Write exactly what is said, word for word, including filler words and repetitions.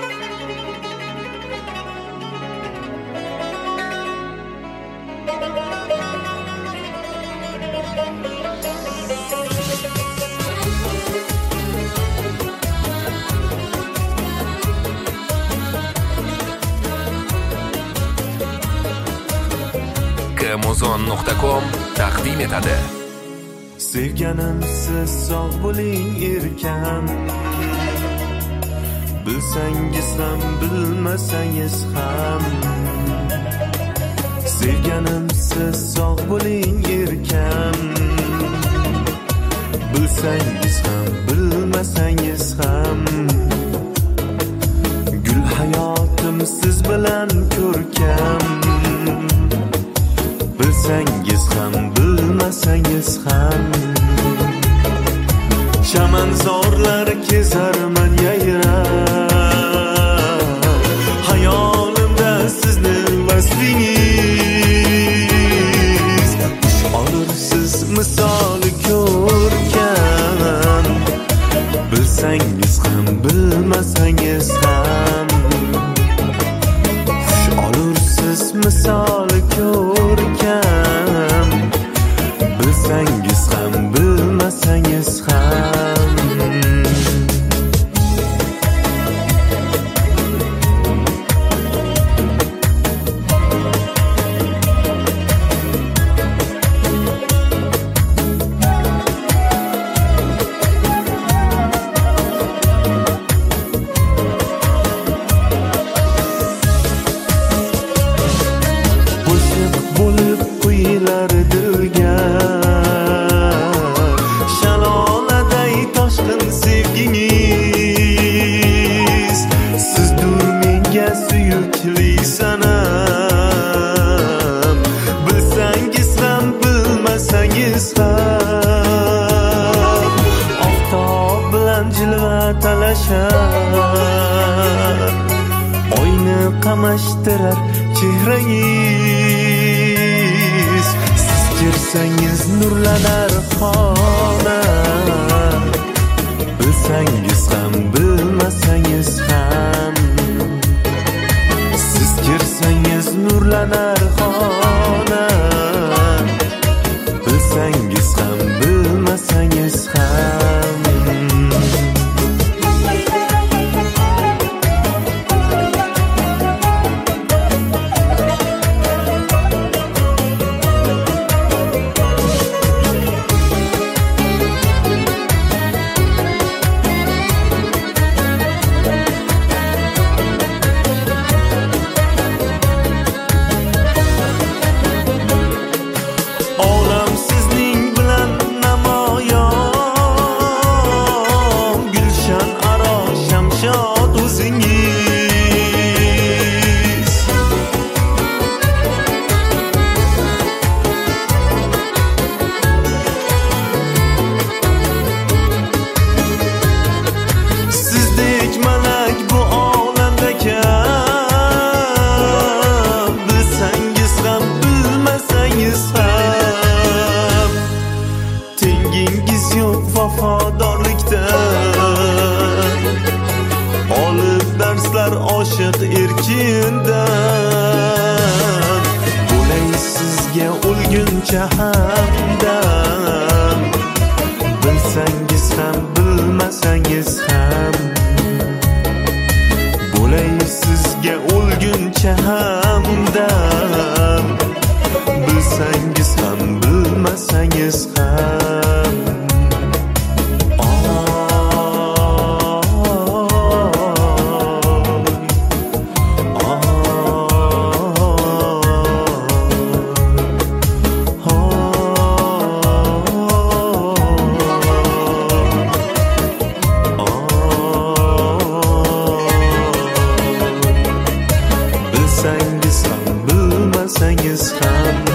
amazon nuqta com taqdim etadi. Sevganim siz sog' bo'ling erkan, bilsangiz ham bilmasangiz ham. Sevganim siz sog' bo'ling erkan, bilsangiz ham bilmasangiz ham. Gul hayotim siz bilan ko'rkam, bilsangiz ham bilmasangiz ham. Chamanzorlar kezarman yayrab, hayolimda sizni vaslingiz. Ush olursiz misoli ko'rkam, bilsangiz ham bilmasangiz ham. Ush olursiz misoli ko'rkam, bilsangiz ham bilmasangiz ham. Bo'shiq bo'lib qo'yilar dilga, shaloladay toshqin sevgingiz. Sizdur menga suyukli sanam, bilsangiz ham bilmasangiz ham. Oftob bilan jilva talashar, oyni qamashtirar chehrangiz. Siz kirsangiz nurlanar xona, bilsangiz ham bilmasangiz ham. Siz kirsangiz nurlanar xona, bilsangiz ham bilmasangiz ham. Olam sizning bilan namoyon, gulshan aro shamshod o'zingiz. Sizdek malak bu olamda kam, bilsangiz ham bilmasangiz ham. Tengingiz yo'q vafodorlikda, olib darslar oshiq erkindan. Bo'lay sizga o'lguncha hamdam, bilsangiz ham bilmasangiz ham. Bo'lay sizga o'lguncha hamdam, bilsangiz ham bilmasangiz ham. Bilsangiz ham bilmasangiz ham.